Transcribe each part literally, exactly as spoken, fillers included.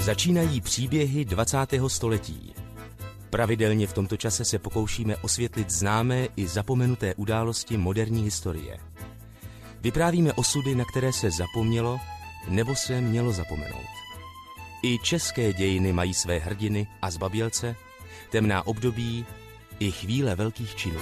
Začínají příběhy dvacátého století. Pravidelně v tomto čase se pokoušíme osvětlit známé i zapomenuté události moderní historie. Vyprávíme osudy, na které se zapomnělo nebo se mělo zapomenout. I české dějiny mají své hrdiny a zbabělce, temná období i chvíle velkých činů.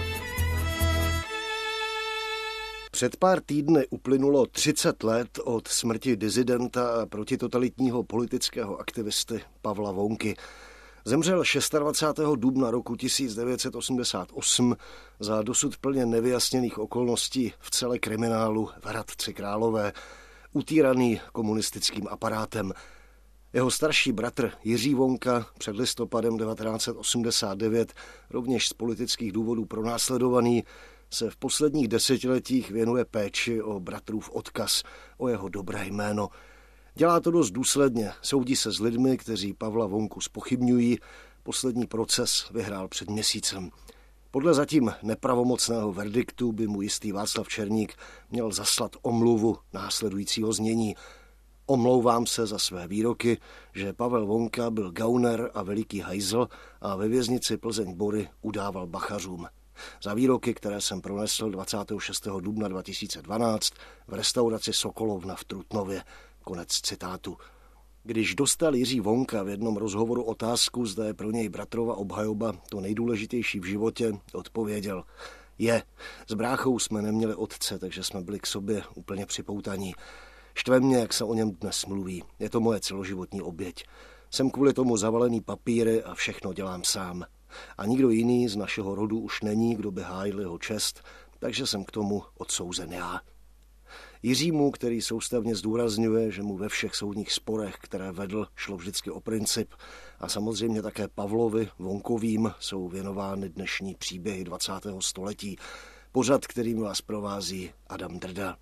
Před pár týdny uplynulo třicet let od smrti disidenta a protitotalitního politického aktivisty Pavla Vounky. Zemřel dvacátého šestého dubna roku tisíc devět set osmdesát osm za dosud plně nevyjasněných okolností v celé kriminálu v Hradci Králové, utýraný komunistickým aparátem. Jeho starší bratr Jiří Vounka, před listopadem devatenáct set osmdesát devět rovněž z politických důvodů pronásledovaný, se v posledních desetiletích věnuje péči o bratrův odkaz, o jeho dobré jméno. Dělá to dost důsledně, soudí se s lidmi, kteří Pavla Vounku zpochybňují. Poslední proces vyhrál před měsícem. Podle zatím nepravomocného verdiktu by mu jistý Václav Černík měl zaslat omluvu následujícího znění. Omlouvám se za své výroky, že Pavel Vounka byl gauner a veliký hajzl a ve věznici Plzeň-Bory udával bachařům. Za výroky, které jsem pronesl dvacátého šestého dubna dva tisíce dvanáct v restauraci Sokolovna v Trutnově. Konec citátu. Když dostal Jiří Vounka v jednom rozhovoru otázku, zda je pro něj bratrova obhajoba to nejdůležitější v životě, odpověděl: Je, s bráchou jsme neměli otce, takže jsme byli k sobě úplně připoutaní. Štve mě, jak se o něm dnes mluví. Je to moje celoživotní oběť. Jsem kvůli tomu zavalený papíry a všechno dělám sám. A nikdo jiný z našeho rodu už není, kdo by hájil jeho čest, takže jsem k tomu odsouzen já. Jiřímu, který soustavně zdůrazňuje, že mu ve všech soudních sporech, které vedl, šlo vždycky o princip, a samozřejmě také Pavlovi Vounkovým jsou věnovány dnešní příběhy dvacátého století. Pořad, kterým vás provází Adam Drda.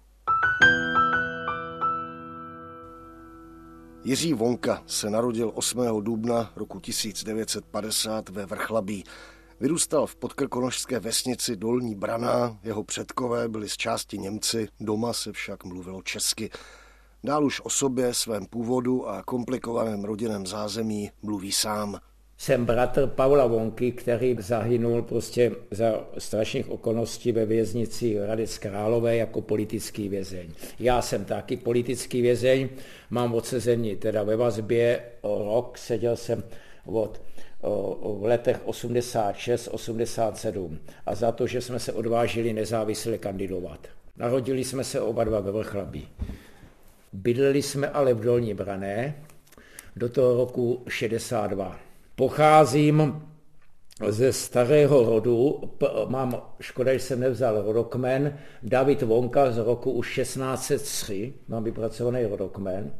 Jiří Vounka se narodil osmého dubna roku tisíc devět set padesát ve Vrchlabí. Vyrůstal v podkrkonošské vesnici Dolní Braná, jeho předkové byli z části Němci, doma se však mluvilo česky. Dál už o sobě, svém původu a komplikovaném rodinném zázemí mluví sám. Jsem bratr Pavla Vounky, který zahynul prostě za strašných okolností ve věznici Hradec Králové jako politický vězeň. Já jsem taky politický vězeň, mám odsezení teda ve vazbě o rok, seděl jsem od v letech osmdesát šest osmdesát sedm a za to, že jsme se odvážili nezávisle kandidovat. Narodili jsme se oba dva ve Vrchlabí. Bydleli jsme ale v Dolní Brané do toho roku šedesát dva. Pocházím ze starého rodu, mám, škoda, že jsem nevzal rodokmen, David Vounka z roku už šestnáct set tři, mám vypracovaný rodokmen,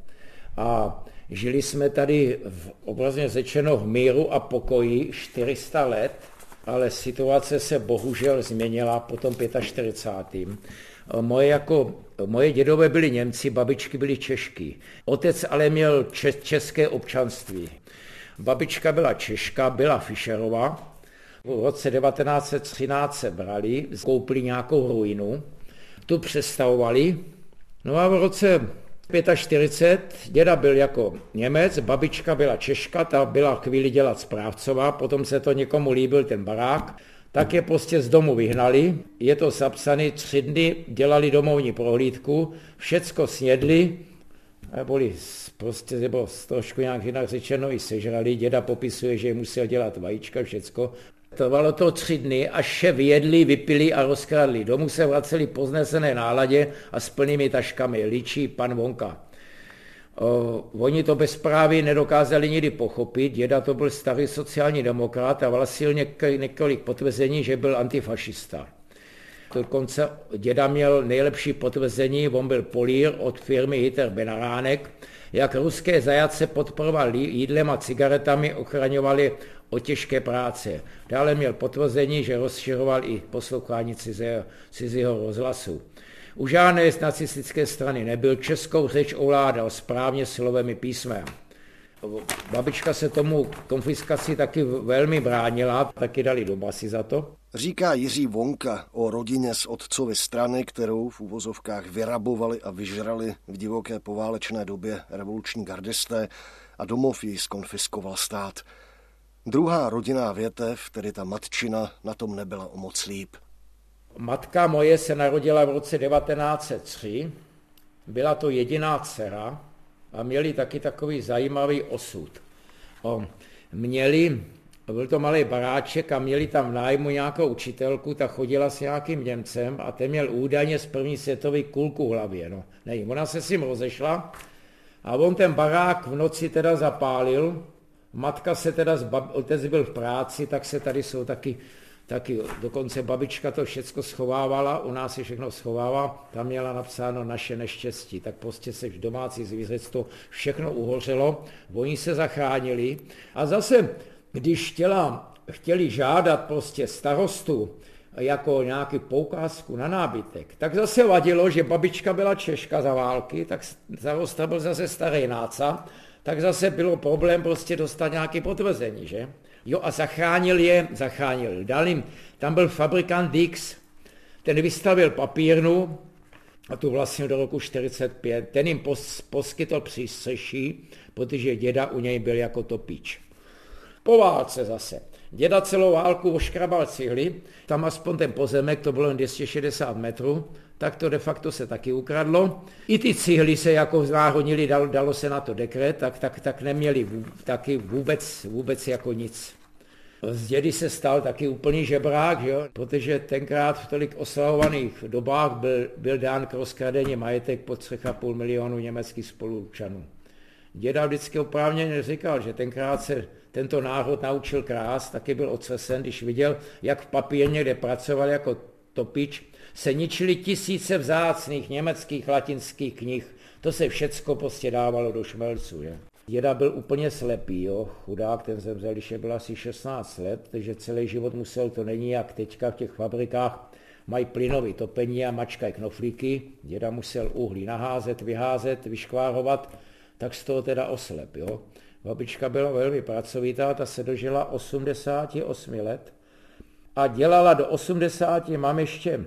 a žili jsme tady v, obrazně řečeno v míru a pokoji čtyři sta let, ale situace se bohužel změnila po tom čtyřicátém pátém Moje, jako, moje dědové byli Němci, babičky byly Češky. Otec ale měl če, české občanství. Babička byla Češka, byla Fischerova. V roce devatenáct set třináct se brali, koupili nějakou ruinu, tu přestavovali. No a v roce čtyřicet pět děda byl jako Němec, babička byla Češka, ta byla chvíli dělat správcová, potom se to někomu líbil ten barák, tak je prostě z domu vyhnali, je to zapsané, tři dny dělali domovní prohlídku, všecko snědli, a byli prostě, nebo trošku nějak jinak řečeno i sežrali, děda popisuje, že musel dělat vajíčka, všecko. Trvalo to tři dny, až vše vyjedli, vypili a rozkradli. Domů se vraceli po znesené náladě a s plnými taškami, líčí pan Vounka. O, oni to bezpráví nedokázali nikdy pochopit, děda to byl starý sociální demokrat a vlasil něk- několik potvrzení, že byl antifašista. Dokonce děda měl nejlepší potvrzení, on byl polír od firmy Hiter Benaránek, jak ruské zajace podporoval jídlem a cigaretami, ochraňovali o těžké práce. Dále měl potvrzení, že rozšiřoval i poslouchání cizího, cizího rozhlasu. U žádné z nacistické strany nebyl, českou řeč ovládal správně slovem i písmem. Babička se tomu konfiskaci taky velmi bránila, taky dali do basy za to. Říká Jiří Vonka o rodině z otcovy strany, kterou v uvozovkách vyrabovali a vyžrali v divoké poválečné době revoluční gardisté a domov jí zkonfiskoval stát. Druhá rodinná větev, tedy ta matčina, na tom nebyla o moc líp. Matka moje se narodila v roce devatenáct set tři, byla to jediná dcera a měli taky takový zajímavý osud. O, měli, byl to malý baráček a měli tam v nájmu nějakou učitelku, ta chodila s nějakým Němcem a ten měl údajně z první světové kulku v hlavě. No, nevím, ona se s ním rozešla a on ten barák v noci teda zapálil, matka se teda, zbab, otec byl v práci, tak se tady jsou taky taky dokonce babička to všecko schovávala, u nás se všechno schovává, tam měla napsáno naše neštěstí, tak prostě se v domácí zvířectvo všechno uhořelo, oni se zachránili a zase, když chtěla, chtěli žádat prostě starostu jako nějaký poukázku na nábytek, tak zase vadilo, že babička byla Češka za války, tak starosta byl zase starý náca, tak zase bylo problém prostě dostat nějaké potvrzení, že? Jo, a zachránil je, zachránil. Dal jim, tam byl fabrikant Dix, ten vystavil papírnu, a tu vlastně do roku čtyřicet pět, ten jim pos, poskytl přístřeší, protože děda u něj byl jako topič. Po válce zase. Děda celou válku oškrabal cihly, tam aspoň ten pozemek, to bylo jen dvě stě šedesát metrů, tak to de facto se taky ukradlo. I ty cihly se jako znárodnili, dalo, dalo se na to dekret, tak, tak, tak neměli vů, taky vůbec, vůbec jako nic. Z dědy se stal taky úplný žebrák, že jo? Protože tenkrát v tolik oslavovaných dobách byl, byl dán k rozkradení majetek po tři a půl milionu německých spoluobčanů. Děda vždycky oprávněně říkal, že tenkrát se tento národ naučil krást, taky byl otřesen, když viděl, jak v papírně, kde pracoval jako topič, se ničily tisíce vzácných německých latinských knih. To se všecko prostě dávalo do šmelců. Že? Děda byl úplně slepý, jo? Chudák, ten zemřel, když je byl asi šestnáct let, takže celý život musel, to není jak teďka v těch fabrikách, mají plynový topení a mačkají knoflíky. Děda musel uhlí naházet, vyházet, vyškvárovat, tak z toho teda oslep. Jo? Babička byla velmi pracovitá, ta se dožila osmdesát osm let a dělala do osmdesáti, mám ještě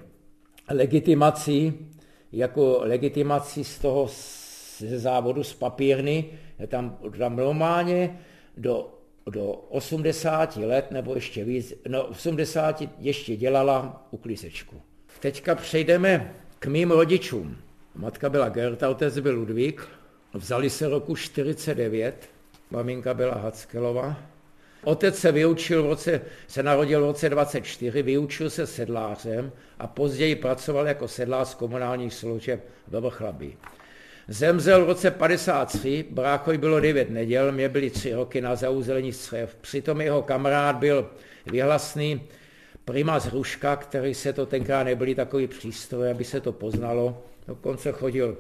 legitimací, jako legitimací z toho ze závodu z papírny, tam, tam normálně do, do osmdesáti let, nebo ještě víc, no osmdesáti ještě dělala uklízečku. Teďka přejdeme k mým rodičům. Matka byla Gerta, otec byl Ludvík, vzali se roku čtyřicet devět, maminka byla Hackelova. Otec se vyučil v roce, se narodil v roce dvacet čtyři, vyučil se sedlářem a později pracoval jako sedlář komunálních služeb ve Vrchlabí. Zemřel v roce padesát tři, bráchovi bylo devět neděl, mě byly tři roky na zauzelení střev. Přitom jeho kamarád byl vyhlasný primas Hruška, který se to tenkrát nebyli takový přístroj, aby se to poznalo. Dokonce chodil,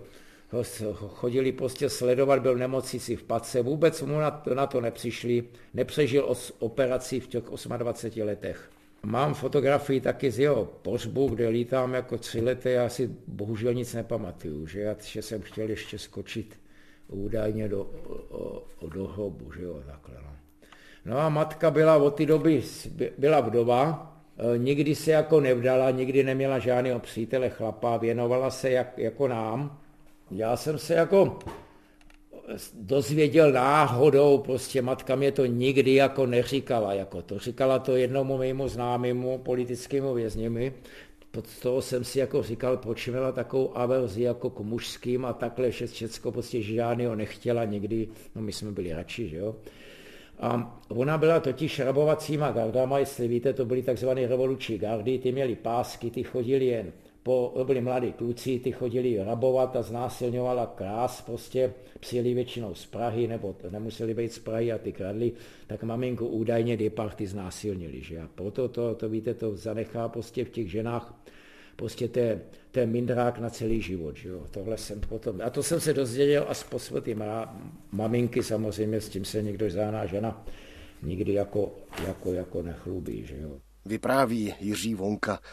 chodili prostě sledovat, byl nemocnici v Patce, vůbec mu na to, na to nepřišli, nepřežil os, operaci v těch dvaceti osmi letech. Mám fotografii taky z jeho pohřbu, kde lítám jako tři lety, já si bohužel nic nepamatuju, že já že jsem chtěl ještě skočit údajně do, o, o, do hrobu, že jo, takhle. No. no a matka byla od té doby, byla vdova, nikdy se jako nevdala, nikdy neměla žádného přítele chlapa, věnovala se jak, jako nám. Já jsem se jako dozvěděl náhodou, prostě matka mě to nikdy jako neříkala, jako to. Říkala to jednomu mému známému politickému vězněmi, pod toho jsem si jako říkal, proč měla takovou averzi jako k mužským a takhle všecko prostě žádného nechtěla nikdy, no my jsme byli radši, že jo. A ona byla totiž rabovacíma gardama, jestli víte, to byly takzvané revoluční gardy, ty měly pásky, ty chodili jen po, byli mladí kluci, ty chodili rabovat a znásilňovala krás, prostě přijeli většinou z Prahy, nebo nemuseli být z Prahy a ty kradli, tak maminku údajně ty party znásilnili, že a proto to, to víte, to zanechá prostě v těch ženách prostě ten mindrák na celý život, že jo, tohle jsem potom, a to jsem se dozvěděl až po smrti maminky, samozřejmě s tím se někdo záná žena nikdy jako, jako, jako nechlubí, že jo. Vypráví Jiří Vonka.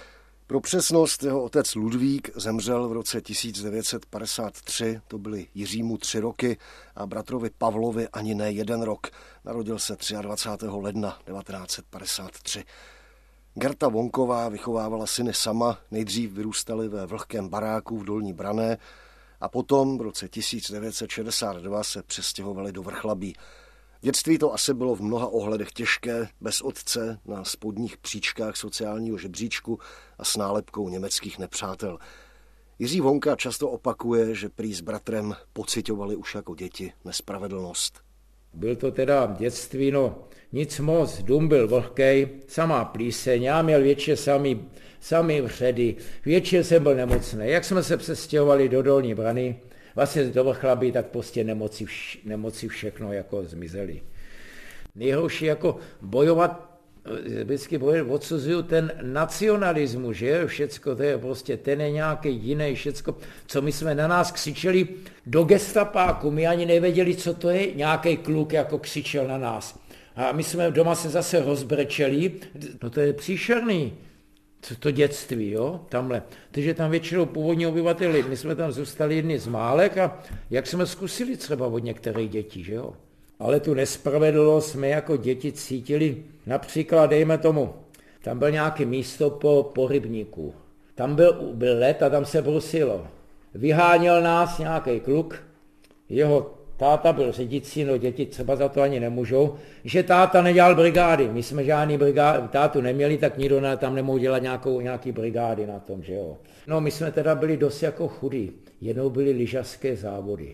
Pro přesnost, jeho otec Ludvík zemřel v roce tisíc devět set padesát tři, to byly Jiřímu tři roky a bratrovi Pavlovi ani ne jeden rok. Narodil se dvacátého třetího ledna devatenáct set padesát tři. Gerta Vonková vychovávala syny sama, nejdřív vyrůstali ve vlhkém baráku v Dolní Branné a potom v roce tisíc devět set šedesát dva se přestěhovali do Vrchlabí. Dětství to asi bylo v mnoha ohledech těžké, bez otce, na spodních příčkách sociálního žebříčku a s nálepkou německých nepřátel. Jiří Vonka často opakuje, že prý s bratrem pociťovali už jako děti nespravedlnost. Byl to teda dětství, no nic moc, dům byl vlhkej, samá plíseň, já měl větší samý, samý vředy, větší jsem byl nemocný. Jak jsme se přestěhovali do Dolní Brany, vlastně do Vrchlabí, tak prostě nemoci, vš, nemoci všechno jako zmizely. Nejhorší jako bojovat, vždycky bojovat, odsuzuju ten nacionalismus, že všecko to je prostě, ten je nějaký jiný, všecko, co my jsme na nás křičeli do gestapáku, my ani nevěděli, co to je, nějaký kluk jako křičel na nás. A my jsme doma se zase rozbrečeli, no to je příšerný. Co to dětství, jo, tamhle. Takže tam většinou původní obyvateli, my jsme tam zůstali jedni z málek a jak jsme zkusili třeba od některých dětí, že jo. Ale tu nespravedlnost jsme jako děti cítili, například dejme tomu, tam byl nějaké místo po, po rybníku. Tam byl, byl led a tam se brusilo. Vyháněl nás nějaký kluk, jeho táta byl řidicí, no děti třeba za to ani nemůžou, že táta nedělal brigády. My jsme žádný brigády, tátu neměli, tak nikdo tam nemohl dělat nějakou, nějaký brigády na tom, že jo. No my jsme teda byli dost jako chudí. Jednou byly lyžařské závody.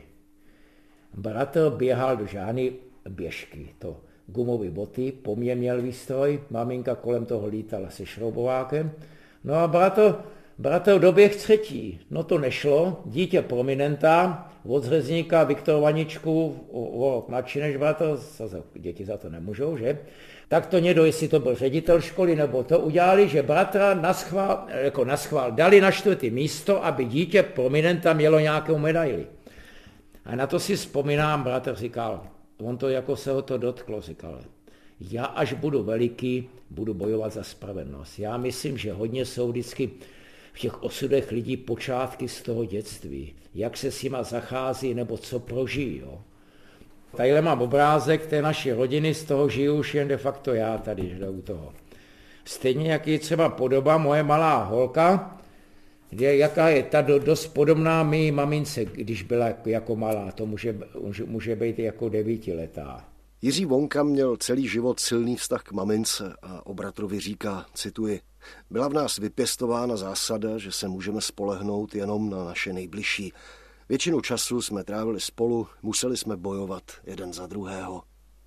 Bratr běhal do žádný běžky, to gumové boty, po mně měl výstroj, maminka kolem toho lítala se šroubovákem. No a bratr, bratr doběh třetí, no to nešlo, dítě prominenta, od řezníka Viktor Vaničku, o rok mladší než bratr, děti za to nemůžou, že? Tak to někdo, jestli to byl ředitel školy, nebo to udělali, že bratra naschvál, jako naschvál, dali na čtvrtý místo, aby dítě prominenta mělo nějakou medaili. A na to si vzpomínám, bratr říkal, on to jako se ho to dotklo, říkal, já až budu veliký, budu bojovat za spravedlnost. Já myslím, že hodně jsou vždycky v těch osudech lidí počátky z toho dětství, jak se s nima zachází nebo co prožijí. Jo. Tadyhle mám obrázek té naší rodiny, z toho žiju už jen de facto já tady, že u toho. Stejně jak je třeba podoba moje malá holka, kde, jaká je ta dost podobná mý mamince, když byla jako malá, to může, může být jako devítiletá. Jiří Vonka měl celý život silný vztah k mamince a o bratrovi říká, cituji, byla v nás vypěstována zásada, že se můžeme spolehnout jenom na naše nejbližší. Většinu času jsme trávili spolu, museli jsme bojovat jeden za druhého.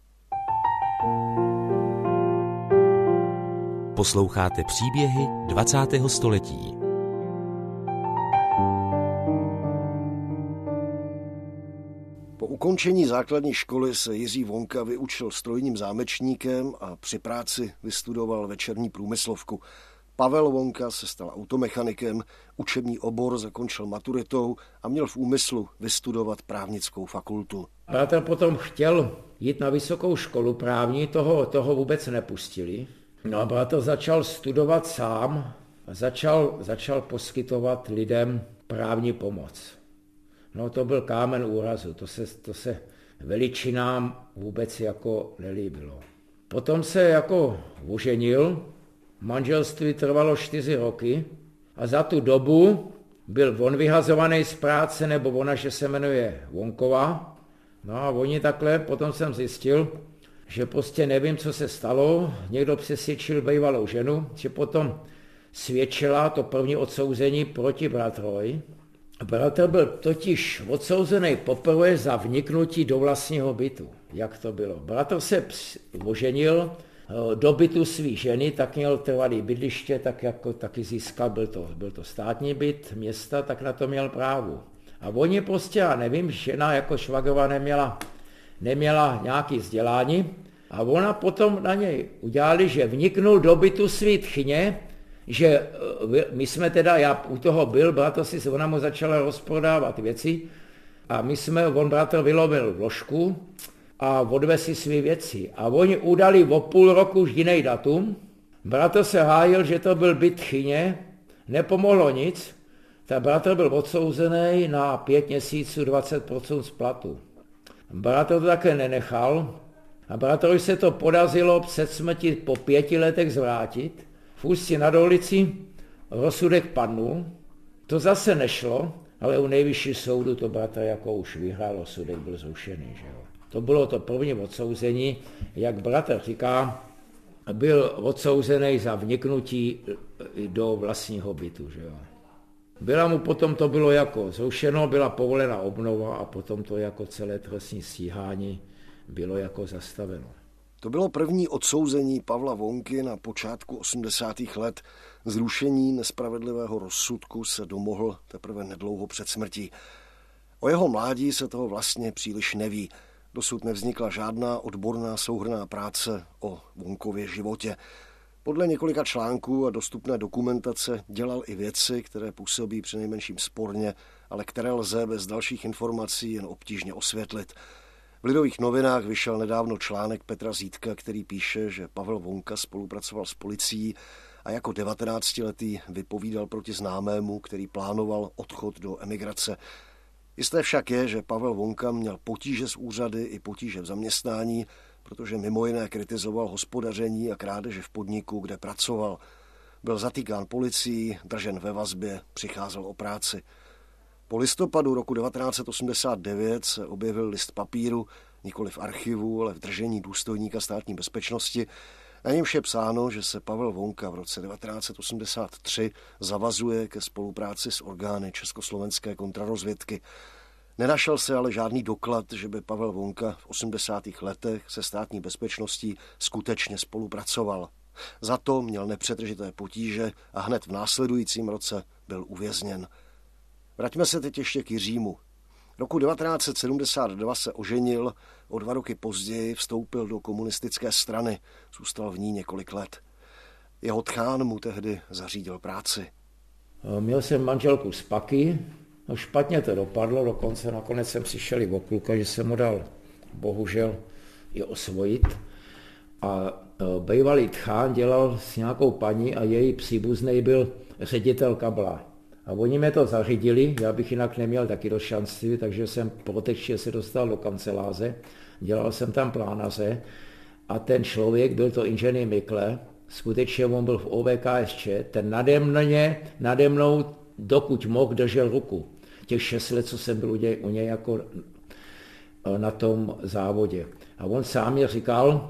Posloucháte příběhy dvacátého století. Po ukončení základní školy se Jiří Vonka vyučil strojním zámečníkem a při práci vystudoval večerní průmyslovku. Pavel Vonka se stal automechanikem, učební obor zakončil maturitou a měl v úmyslu vystudovat právnickou fakultu. Bratr potom chtěl jít na vysokou školu právní, toho, toho vůbec nepustili. No a bratr začal studovat sám a začal, začal poskytovat lidem právní pomoc. No to byl kámen úrazu, to se, to se veličinám vůbec jako nelíbilo. Potom se jako oženil, manželství trvalo čtyři roky a za tu dobu byl on vyhazovaný z práce, nebo ona, že se jmenuje Vonková. No a oni takhle, potom jsem zjistil, že prostě nevím, co se stalo, někdo přesvědčil bývalou ženu, že potom svědčila to první odsouzení proti bratrovi. Bratr byl totiž odsouzený poprvé za vniknutí do vlastního bytu. Jak to bylo? Bratr se oženil do bytu svý ženy, tak měl trvalý bydliště, tak jako taky získal, byl to, byl to státní byt města, tak na to měl právo. A oni prostě, já nevím, žena jako švagrová neměla, neměla nějaký vzdělání a ona potom na něj udělali, že vniknul do bytu svý tchyně, že my jsme teda, já u toho byl, bratr si, ona mu začala rozprodávat věci a my jsme, on bratr vylovil vložku a odvez si své věci. A oni udali o půl roku už jiný datum. Bratr se hájil, že to byl byt tchyně Nepomohlo nic, tak bratr byl odsouzený na pět měsíců dvacet procent z platu. Bratr to také nenechal a bratrovi se to podařilo před smrti po pěti letech zvrátit. V Ústí nad Orlicí rozsudek padnul, to zase nešlo, ale u nejvyššího soudu to bratr jako už vyhrál, rozsudek byl zrušený. Že jo. To bylo to první odsouzení, jak bratr říká, byl odsouzený za vniknutí do vlastního bytu. Že jo. Byla mu potom to bylo jako zrušeno, byla povolena obnova a potom to jako celé trestní stíhání bylo jako zastaveno. To bylo první odsouzení Pavla Vonky na počátku osmdesátých let. Zrušení nespravedlivého rozsudku se domohl teprve nedlouho před smrtí. O jeho mládí se toho vlastně příliš neví. Dosud nevznikla žádná odborná souhrnná práce o Vonkově životě. Podle několika článků a dostupné dokumentace dělal i věci, které působí přinejmenším sporně, ale které lze bez dalších informací jen obtížně osvětlit. V Lidových novinách vyšel nedávno článek Petra Zítka, který píše, že Pavel Vonka spolupracoval s policií a jako devatenáctiletý vypovídal proti známému, který plánoval odchod do emigrace. Jisté však je, že Pavel Vonka měl potíže s úřady i potíže v zaměstnání, protože mimo jiné kritizoval hospodaření a krádeže v podniku, kde pracoval. Byl zatýkán policií, držen ve vazbě, přicházel o práci. Po listopadu roku devatenáct set osmdesát devět se objevil list papíru, nikoli v archivu, ale v držení důstojníka státní bezpečnosti. Na němž je psáno, že se Pavel Vonka v roce devatenáct set osmdesát tři zavazuje ke spolupráci s orgány československé kontrarozvědky. Nenašel se ale žádný doklad, že by Pavel Vonka v osmdesátých letech se státní bezpečností skutečně spolupracoval. Za to měl nepřetržité potíže a hned v následujícím roce byl uvězněn. Vraťme se teď ještě k Jiřímu. Roku devatenáct set sedmdesát dva se oženil, o dva roky později vstoupil do komunistické strany, zůstal v ní několik let. Jeho tchán mu tehdy zařídil práci. Měl jsem manželku z Paky, no špatně to dopadlo, dokonce nakonec jsem přišel i o kluka, že jsem mu dal bohužel i osvojit. A bývalý tchán dělal s nějakou paní a její příbuzný byl ředitel kabla. A oni mě to zařídili, já bych jinak neměl taky do šanci, takže jsem protečně se dostal do kanceláře, dělal jsem tam plánaře a ten člověk, byl to inženýr Mikle, skutečně on byl v O V K S Č, ten nade mně, nade mnou, dokud mohl, držel ruku. Těch šest let, co jsem byl u něj, u něj jako na tom závodě. A on sám mi říkal,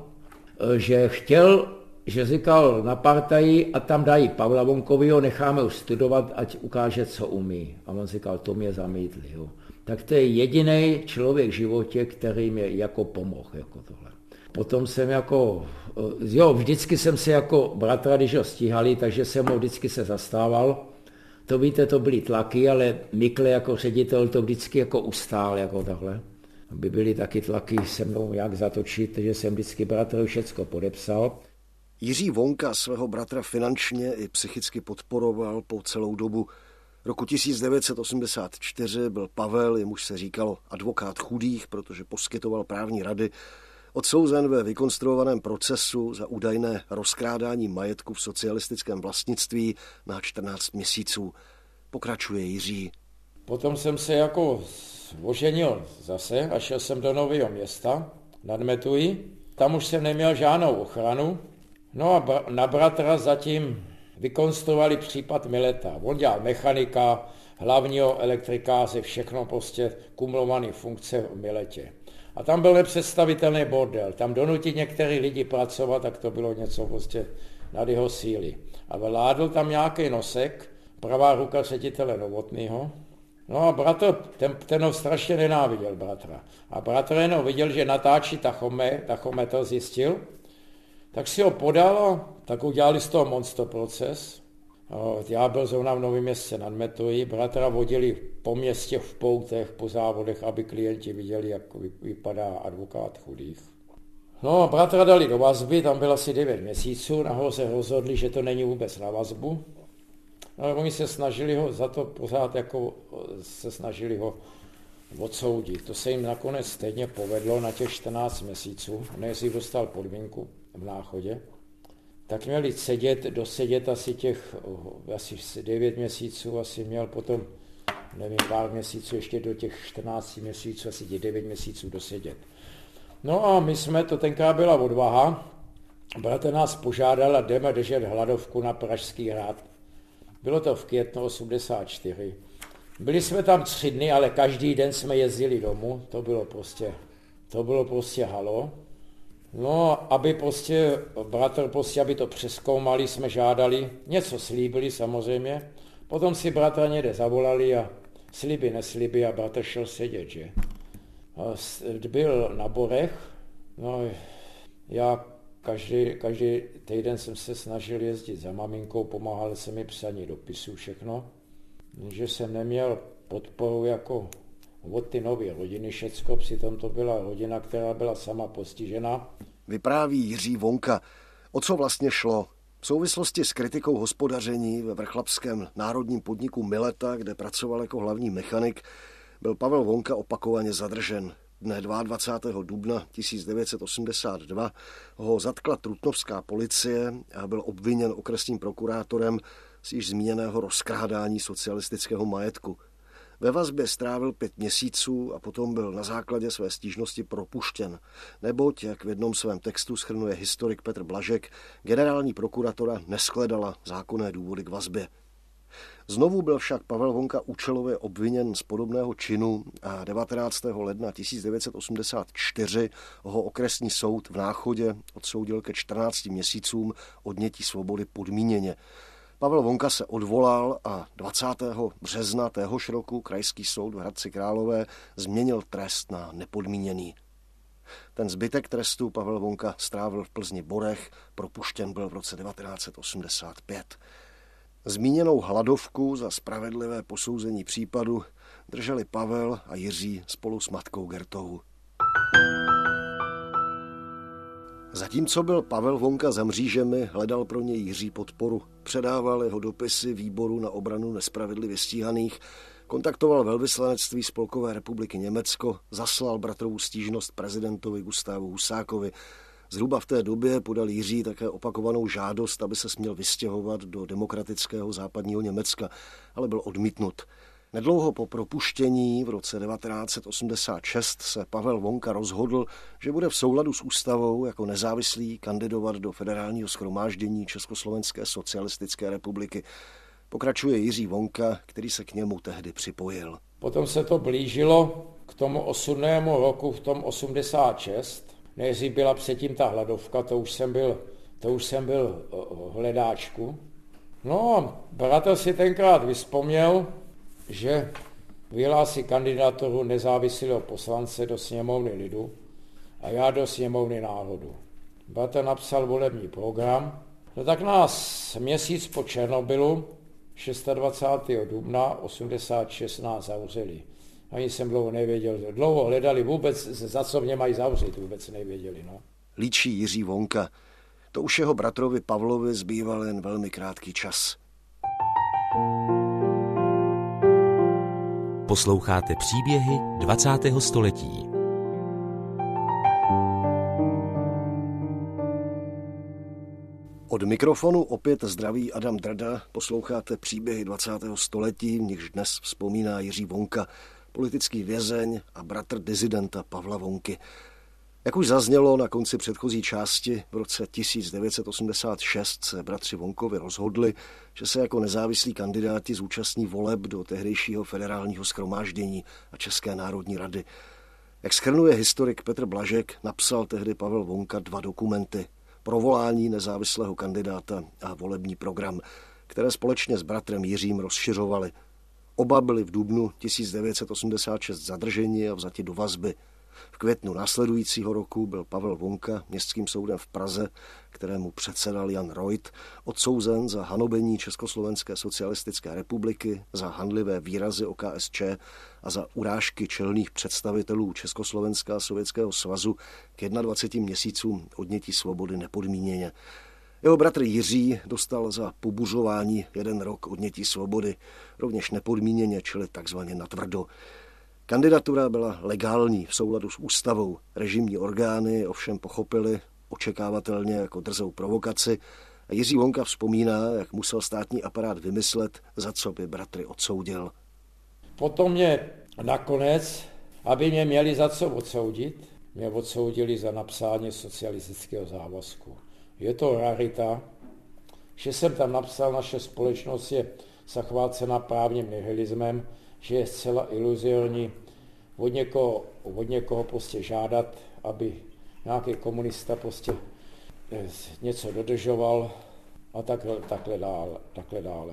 že chtěl, že říkal na partaji a tam dají Pavla Vonkovýho, necháme už studovat, ať ukáže, co umí. A on říkal, to mě zamítli. Jo. Tak to je jediný člověk v životě, který mě jako pomohl. Jako tohle. Potom jsem jako, jo, vždycky jsem se jako bratra, když ho stíhali, takže jsem ho vždycky se zastával. To víte, to byly tlaky, ale Mikle jako ředitel to vždycky jako ustál, jako takhle. Aby byly taky tlaky se mnou jak zatočit, takže jsem vždycky bratrovi všecko podepsal. Jiří Vonka svého bratra finančně i psychicky podporoval po celou dobu. Roku tisíc devět set osmdesát čtyři byl Pavel, jemuž se říkalo advokát chudých, protože poskytoval právní rady, odsouzen ve vykonstruovaném procesu za údajné rozkrádání majetku v socialistickém vlastnictví na čtrnáct měsíců. Pokračuje Jiří. Potom jsem se jako oženil zase a šel jsem do Nového Města nad Metují. Tam už jsem neměl žádnou ochranu. No a br- na bratra zatím vykonstruovali případ Mileta. On dělal mechanika, hlavního elektrikáře, všechno prostě kumulované funkce v Miletě. A tam byl nepředstavitelný bordel. Tam donutit některý lidi pracovat, tak to bylo něco prostě nad jeho síly. A vládl tam nějaký nosek, pravá ruka ředitele Novotného. No a bratr, ten, ten ho strašně nenáviděl, bratra. A bratr jenom viděl, že natáčí tachome, tachometr zjistil, tak si ho podal, tak udělali z toho monster proces. Já byl zrovna v Novém Městě nad Metují, bratra vodili po městě v poutech, po závodech, aby klienti viděli, jak vypadá advokát chudých. No a bratra dali do vazby, tam bylo asi devět měsíců, nahoře rozhodli, že to není vůbec na vazbu. No a oni se snažili ho, za to pořád jako se snažili ho odsoudit. To se jim nakonec stejně povedlo na těch čtrnáct měsíců, nejdřív dostal podmínku v Náchodě. tak měli sedět, dosedět asi těch, asi devět měsíců, asi měl potom, nevím, pár měsíců, ještě do těch čtrnácti měsíců, asi těch devět měsíců dosedět. No a my jsme, to tenkrát byla odvaha, bratr nás požádal a jdeme držet hladovku na Pražský hrad. Bylo to v květnu osmdesát čtyři. Byli jsme tam tři dny, ale každý den jsme jezdili domů, to bylo prostě, to bylo prostě halo. No, aby prostě, bratr prostě, aby to přeskoumali, jsme žádali, něco slíbili samozřejmě, potom si bratra někde zavolali a sliby, nesliby a bratr šel sedět, že. A byl na Borech, no já každý, každý týden jsem se snažil jezdit za maminkou, pomáhal jsem mi psaní dopisů, všechno, že jsem neměl podporu jako od ty nové rodiny všecko, přitom to byla rodina, která byla sama postižena. Vypráví Jiří Vonka. O co vlastně šlo? V souvislosti s kritikou hospodaření ve vrchlabském národním podniku Mileta, kde pracoval jako hlavní mechanik, byl Pavel Vonka opakovaně zadržen. Dne dvacátého druhého dubna tisíc devět set osmdesát dva ho zatkla trutnovská policie a byl obviněn okresním prokurátorem z již zmíněného rozkrádání socialistického majetku. Ve vazbě strávil pět měsíců a potom byl na základě své stížnosti propuštěn. Neboť, jak v jednom svém textu shrnuje historik Petr Blažek, generální prokuratora neshledala zákonné důvody k vazbě. Znovu byl však Pavel Vonka účelově obviněn z podobného činu a devatenáctého ledna tisíc devět set osmdesát čtyři ho okresní soud v Náchodě odsoudil ke čtrnácti měsícům odnětí svobody podmíněně. Pavel Vonka se odvolal a dvacátého března téhož roku krajský soud v Hradci Králové změnil trest na nepodmíněný. Ten zbytek trestu Pavel Vonka strávil v Plzni Borech, propuštěn byl v roce devatenáct set osmdesát pět. Zmíněnou hladovku za spravedlivé posouzení případu drželi Pavel a Jiří spolu s matkou Gertou. Zatímco byl Pavel Vonka za mřížemi, hledal pro něj Jiří podporu. Předával jeho dopisy výboru na obranu nespravedlivě stíhaných, kontaktoval velvyslanectví Spolkové republiky Německo, zaslal bratrovou stížnost prezidentovi Gustávu Husákovi. Zhruba v té době podal Jiří také opakovanou žádost, aby se směl vystěhovat do demokratického západního Německa, ale byl odmítnut. Nedlouho po propuštění v roce devatenáct set osmdesát šest se Pavel Vonka rozhodl, že bude v souladu s ústavou jako nezávislý kandidovat do Federálního shromáždění Československé socialistické republiky. Pokračuje Jiří Vonka, který se k němu tehdy připojil. Potom se to blížilo k tomu osudnému roku v tom osmdesát šest. Nejdřív byla předtím ta hladovka, to už jsem byl, to už jsem byl v hledáčku. No, bratr si tenkrát vyspomněl, že vyhlásí kandidaturu nezávislého poslance do sněmovny lidu a já do sněmovny národu. Bratr napsal volební program, no tak nás měsíc po Černobylu, dvacátého šestého dubna osmdesát šest nás zavřeli. Ani jsem dlouho nevěděl, dlouho hledali vůbec, za co mě mají zavřít, vůbec nevěděli. No. Líčí Jiří Vonka. To už jeho bratrovi Pavlovi zbýval jen velmi krátký čas. Posloucháte příběhy dvacátého století. Od mikrofonu opět zdraví Adam Drda, posloucháte příběhy dvacátého století, v nichž dnes vzpomíná Jiří Vonka, politický vězeň a bratr dizidenta Pavla Vonky. Jak už zaznělo na konci předchozí části, v roce tisíc devět set osmdesát šest se bratři Vonkovi rozhodli, že se jako nezávislí kandidáti zúčastní voleb do tehdejšího Federálního shromáždění a České národní rady. Jak shrnuje historik Petr Blažek, napsal tehdy Pavel Vonka dva dokumenty: Provolání nezávislého kandidáta a volební program, které společně s bratrem Jiřím rozšiřovali. Oba byli v dubnu tisíc devět set osmdesát šest zadrženi a vzati do vazby. V květnu následujícího roku byl Pavel Vonka městským soudem v Praze, kterému předsedal Jan Reuth, odsouzen za hanobení Československé socialistické republiky, za hanlivé výrazy o K S Č a za urážky čelných představitelů Československa a Sovětského svazu k dvaceti jednomu měsícům odnětí svobody nepodmíněně. Jeho bratr Jiří dostal za pobuřování jeden rok odnětí svobody, rovněž nepodmíněně, čili takzvaně natvrdo. Kandidatura byla legální v souladu s ústavou. Režimní orgány ovšem pochopili očekávatelně jako drzou provokaci A Jiří Vonka vzpomíná, jak musel státní aparát vymyslet, za co by bratry odsoudil. Potom mě nakonec, aby mě měli za co odsoudit, mě odsoudili za napsání socialistického závazku. Je to rarita, že jsem tam napsal, naše společnost je zachvácena právním nihilismem, že je zcela iluzorní od někoho, od někoho prostě žádat, aby nějaký komunista prostě něco dodržoval a takhle, takhle dále. Takhle dále.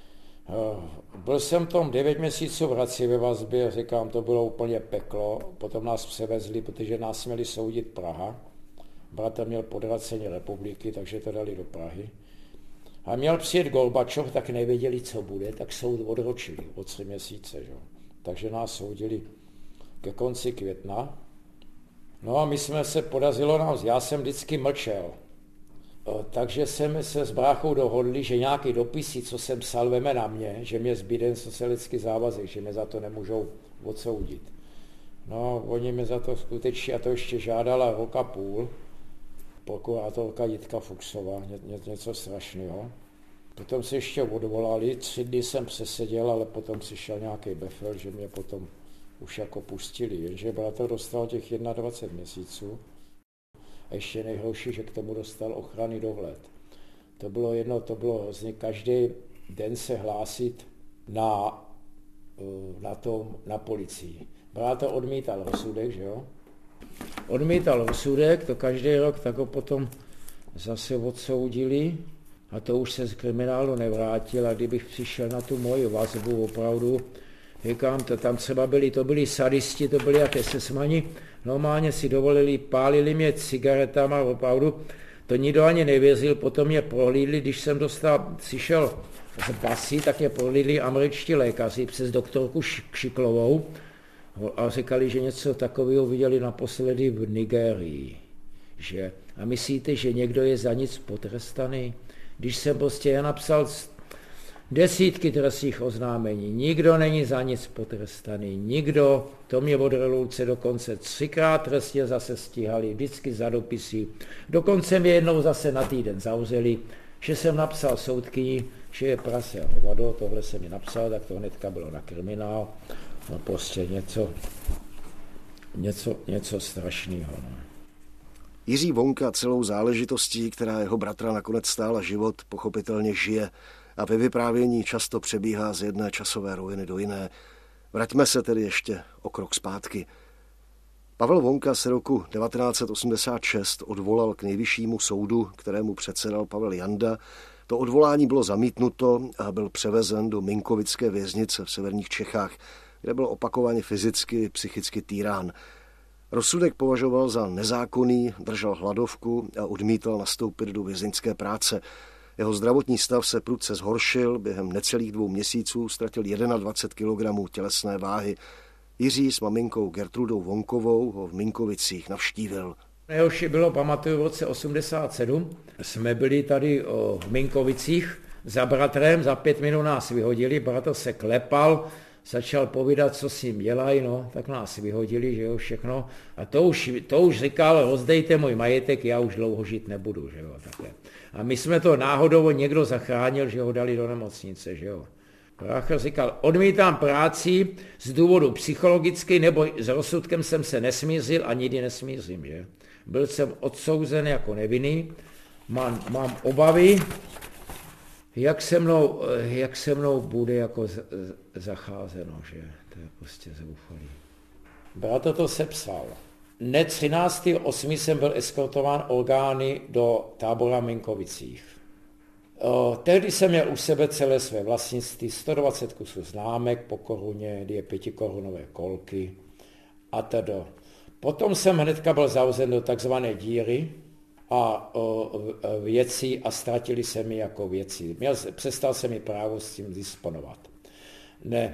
Byl jsem tom devět měsíců v Hradci ve vazbě, říkám, to bylo úplně peklo, potom nás převezli, protože nás měli soudit Praha. Bratr měl podvracení republiky, takže to dali do Prahy. A měl přijet Gorbačov, tak nevěděli, co bude, tak soud odročili o tři měsíce. Že? Takže nás soudili ke konci května. No a my jsme se, podařilo nám, já jsem vždycky mlčel. Takže jsme se s bráchou dohodli, že nějaký dopisy, co jsem psal, veme na mě, že mě zbyde socialistický závazek, že mě za to nemůžou odsoudit. No, oni mě za to skutečně, a to ještě žádala rok a půl, prokurátorka Jitka Fuchsová, ně, něco strašného. Potom se ještě odvolali, tři dny jsem přeseděl, ale potom přišel nějaký befel, že mě potom už jako pustili, jenže bratr dostal těch dvacet jedna měsíců. A ještě nejhorší, že k tomu dostal ochranný dohled. To bylo jedno, to bylo hrozně každý den se hlásit na, na, tom, na policii. Bratr odmítal rozsudek, že jo? Odmítal rozsudek, to každý rok, tak ho potom zase odsoudili a to už se z kriminálu nevrátil a kdybych přišel na tu moji vazbu opravdu, říkám, to tam třeba byli, to byli sadisti, to byli jaké sesmani, normálně si dovolili, pálili mě cigaretama, opravdu, to nikdo ani nevěřil, potom mě prohlídli, když jsem dostal, přišel z basy, tak mě prohlídli američtí lékaři přes doktorku Kšiklovou a říkali, že něco takového viděli naposledy v Nigérii. Že? A myslíte, že někdo je za nic potrestaný? Když jsem prostě já napsal desítky trestních oznámení, nikdo není za nic potrestaný, nikdo, to mě od revoluce dokonce třikrát trestně zase stíhali, vždycky za dopisy, dokonce mě jednou zase na týden zavřeli, že jsem napsal soudkyni, že je prase a hovado, tohle jsem mi napsal, tak to hnedka bylo na kriminál, no prostě něco, něco, něco strašného. No. Jiří Vonka celou záležitostí, která jeho bratra nakonec stála život, pochopitelně žije a ve vyprávění často přebíhá z jedné časové roviny do jiné. Vraťme se tedy ještě o krok zpátky. Pavel Vonka se roku devatenáct set osmdesát šest odvolal k nejvyššímu soudu, kterému předsedal Pavel Janda. To odvolání bylo zamítnuto a byl převezen do Minkovické věznice v severních Čechách, kde byl opakovaně fyzicky, psychicky týrán. Rozsudek považoval za nezákonný, držel hladovku a odmítal nastoupit do vězeňské práce. Jeho zdravotní stav se prudce zhoršil, během necelých dvou měsíců ztratil dvacet jedna kilogramů tělesné váhy. Jiří s maminkou Gertrudou Vonkovou ho v Minkovicích navštívil. Nejhorší bylo, pamatuju, v roce osmdesát sedm, jsme byli tady v Minkovicích za bratrem, za pět minut nás vyhodili, bratr se klepal, začal povídat, co s ním dělají, no, tak nás vyhodili, že jo, všechno. A to už, to už říkal, rozdejte můj majetek, já už dlouho žít nebudu, že jo, takhle. A my jsme to náhodou někdo zachránil, že ho dali do nemocnice, že jo. Brácha říkal, odmítám práci z důvodu psychologický, nebo s rozsudkem jsem se nesmířil a nikdy nesmířím, že. Byl jsem odsouzen jako nevinný, mám, mám obavy, jak se mnou, jak se mnou bude jako z, z, zacházeno, že to je prostě zoufalý. Bratr to sepsal. Dne třináctého osmého jsem byl eskortován orgány do tábora Minkovicích. O, tehdy jsem měl u sebe celé své vlastnictví, sto dvacet kusů známek po koruně, dvě pětikorunové kolky a tedy. Potom jsem hnedka byl zavřen do takzvané díry a o, věci a ztratili se mi jako věci. Měl, přestal se mi právo s tím disponovat. Ne,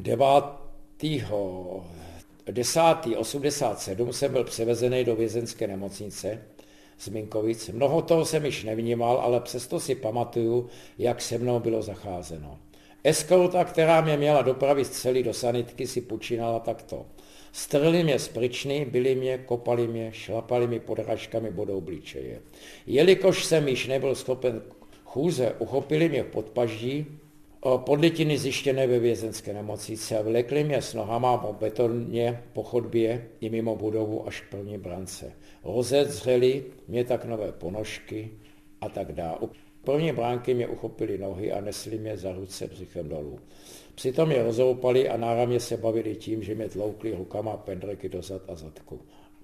devátého desátého osmdesát sedm jsem byl převezený do vězenské nemocnice z Minkovic. Mnoho toho jsem již nevnímal, ale přesto si pamatuju, jak se mnou bylo zacházeno. Eskorta, která mě měla dopravit celý do sanitky, si počínala takto. Strhli mě z pryčny, byli mě, kopali mě, šlapali mi pod hračkami bodou obličeje. Jelikož jsem již nebyl schopen chůze uchopili mě v podpaždí, podlitiny zjištěné ve vězenské nemocnici a vlekli mě s nohama po betoně, po chodbě i mimo budovu až k první brance. Rozedřeli mě tak nové ponožky a tak dále. U první bránky mě uchopili nohy a nesli mě za ruce břichem dolů. Přitom mě rozoupali a náramně se bavili tím, že mě tloukli rukama pendreky do zad a zadku.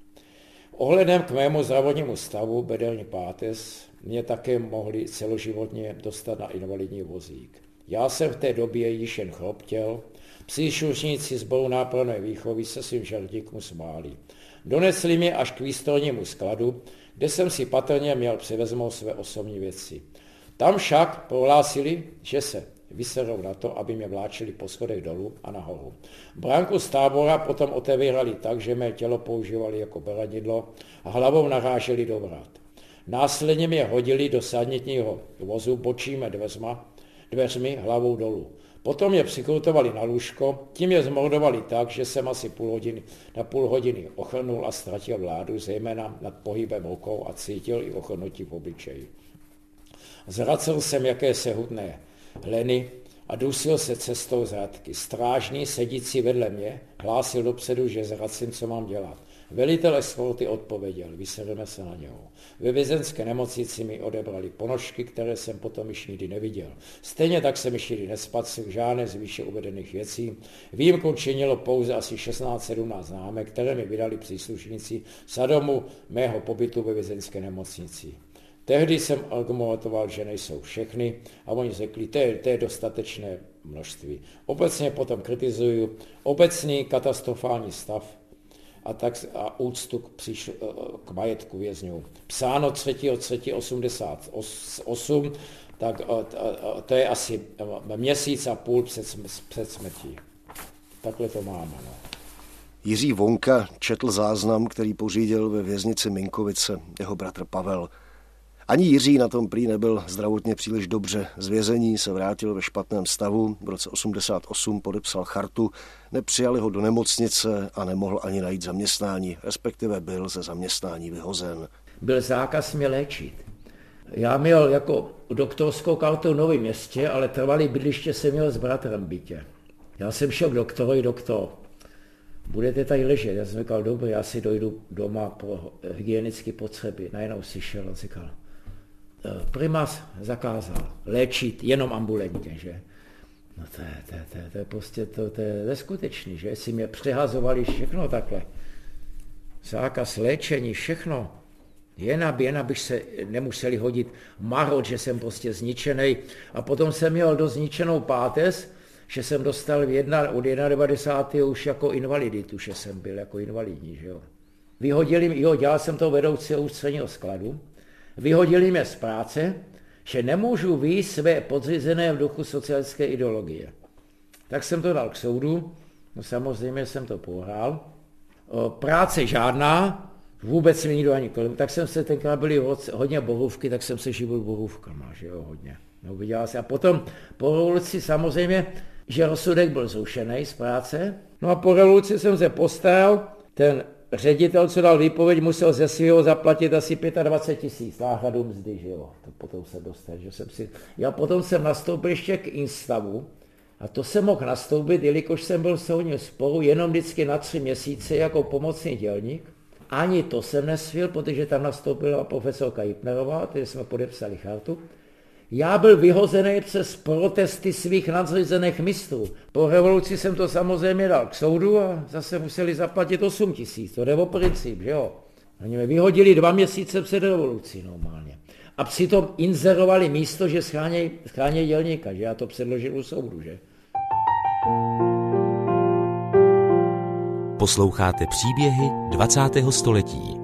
Ohledem k mému zdravotnímu stavu, bederní páteř, mě také mohli celoživotně dostat na invalidní vozík. Já jsem v té době již jen chroptěl, příslušníci sboru nápravné výchovy se svým žerdíkům smáli. Donesli mě až k výstrojnímu skladu, kde jsem si patrně měl přivezmout své osobní věci. Tam však prohlásili, že se vyserou na to, aby mě vláčili po schodech dolů a nahoru. Bránku z tábora potom otevírali tak, že mé tělo používali jako beradidlo a hlavou naráželi do vrát. Následně mě hodili do sanitního vozu bočími dveřma, dveřmi hlavou dolů. Potom mě přikrutovali na lůžko, tím je zmordovali tak, že jsem asi půl hodiny, na půl hodiny ochrnul a ztratil vládu, zejména nad pohybem rukou a cítil i ochrnutí v obličeji. Zracel jsem jakési hutné hleny a dusil se cestou zradky. Strážný, sedící vedle mě, hlásil dopředu, že zracím, co mám dělat. Velitel eskorty odpověděl, vysereme se na něho. Ve vězenské nemocnici mi odebrali ponožky, které jsem potom již nikdy neviděl. Stejně tak jsem již nikdy nespatřil žádné z výše uvedených věcí. Výjimkou činilo pouze asi šestnáct sedmnáct známek, které mi vydali příslušníci za domu mého pobytu ve vězenské nemocnici. Tehdy jsem argumentoval, že nejsou všechny a oni řekli, to je, to je dostatečné množství. Obecně potom kritizuju obecný katastrofální stav a, tak, a úctu k, příšl, k majetku vězňů. Psáno třetího třetího osmdesát osm, tak to je asi měsíc a půl před, před smrtí. Takhle to máme. No. Jiří Vonka četl záznam, který pořídil ve věznici Minkovice jeho bratr Pavel. Ani Jiří na tom prý nebyl zdravotně příliš dobře. Z vězení se vrátil ve špatném stavu, v roce osmdesát osm podepsal chartu, nepřijali ho do nemocnice a nemohl ani najít zaměstnání, respektive byl ze zaměstnání vyhozen. Byl zákaz mě léčit. Já měl jako doktorskou kartu v Novém Městě, ale trvalý bydliště jsem měl s bratrem v bytě. Já jsem šel k doktorovi, doktor, budete tady ležet? Já jsem říkal, dobře, já si dojdu doma pro hygienické potřeby. Najednou si šel a říkal, primas zakázal léčit jenom ambulantně, že? No to je, to je, to je, to je prostě to, to je neskutečný, že? Si mě přehazovali všechno takhle. Zákaz léčení, všechno. Jen aby, jen abych se nemuseli hodit marot, že jsem prostě zničený. A potom jsem měl dost zničenou páteř, že jsem dostal v jedna, od devadesátého prvního už jako invaliditu, že jsem byl jako invalidní, že jo. Vyhodili, jo, dělal jsem to vedoucího ústředního skladu, vyhodili mě z práce, že nemůžu vyjít své podřízené v duchu socialistické ideologie. Tak jsem to dal k soudu, no samozřejmě jsem to pohrál. O, práce žádná, vůbec mi nikdo ani kolem, tak jsem se tenkrát byli hodně bohůvky, tak jsem se živil bohůvkama, že jo, hodně. No, viděl jsem. A potom po revoluci samozřejmě, že rozsudek byl zrušený z práce. No a po revoluci jsem se postaral, ten ředitel, co dal výpověď, musel ze svého zaplatit asi dvacet pět tisíc náhradu mzdy, že jo. To potom se dostal, že jsem si... Já potom jsem nastoupil ještě k instavu a to jsem mohl nastoupit, jelikož jsem byl v soudním sporu jenom vždycky na tři měsíce jako pomocný dělník. Ani to jsem nesvil, protože tam nastoupila profesorka Jipnerová, takže jsme podepsali chartu. Já byl vyhozený přes protesty svých nadřízených mistrů. Po revoluci jsem to samozřejmě dal k soudu a zase museli zaplatit osm tisíc. To jde o princip, že jo. Oni mě vyhodili dva měsíce před revolucí normálně. A přitom inzerovali místo, že schánějí scháněj dělníka, že já to předložil u soudu, že. Posloucháte příběhy dvacátého století.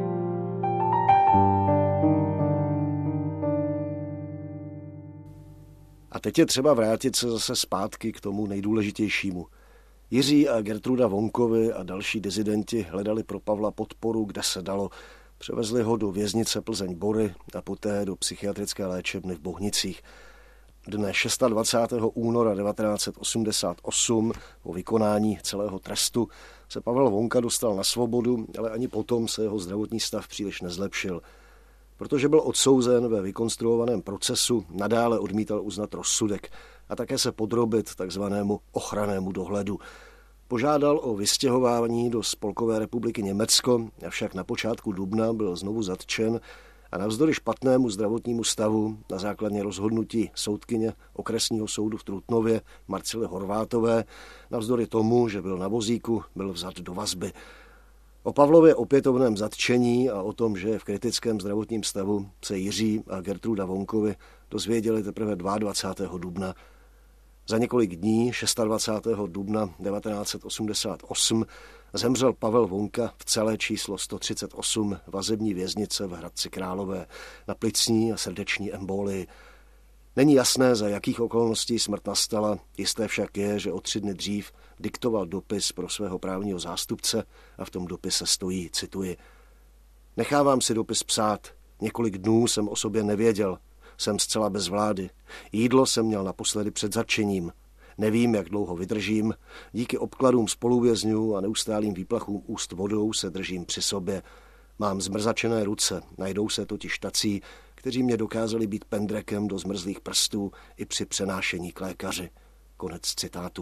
A teď je třeba vrátit se zase zpátky k tomu nejdůležitějšímu. Jiří a Gertruda Vonkovi a další dizidenti hledali pro Pavla podporu, kde se dalo. Převezli ho do věznice Plzeň-Bory a poté do psychiatrické léčebny v Bohnicích. Dne dvacátého šestého února devatenáct set osmdesát osm po vykonání celého trestu se Pavel Vonka dostal na svobodu, ale ani potom se jeho zdravotní stav příliš nezlepšil. Protože byl odsouzen ve vykonstruovaném procesu, nadále odmítal uznat rozsudek a také se podrobit takzvanému ochrannému dohledu. Požádal o vystěhování do Spolkové republiky Německo, avšak na počátku dubna byl znovu zatčen a navzdory špatnému zdravotnímu stavu na základě rozhodnutí soudkyně okresního soudu v Trutnově Marcely Horvátové, navzdory tomu, že byl na vozíku, byl vzat do vazby. O Pavlově opětovném zatčení a o tom, že je v kritickém zdravotním stavu, se Jiří a Gertruda Vonkovi dozvěděli teprve dvacátého druhého dubna. Za několik dní, dvacátého šestého dubna devatenáct set osmdesát osm, zemřel Pavel Vonka v celé číslo sto třicet osm vazební věznice v Hradci Králové na plicní a srdeční embolii. Není jasné, za jakých okolností smrt nastala, jisté však je, že o tři dny dřív diktoval dopis pro svého právního zástupce a v tom dopise stojí, cituji: Nechávám si dopis psát, několik dnů jsem o sobě nevěděl, jsem zcela bez vlády, jídlo jsem měl naposledy před zatčením, nevím, jak dlouho vydržím, díky obkladům spoluvězňů a neustálým výplachům úst vodou se držím při sobě. Mám zmrzačené ruce, najdou se totiž tací, kteří mě dokázali být pendrekem do zmrzlých prstů i při přenášení k lékaři. Konec citátu.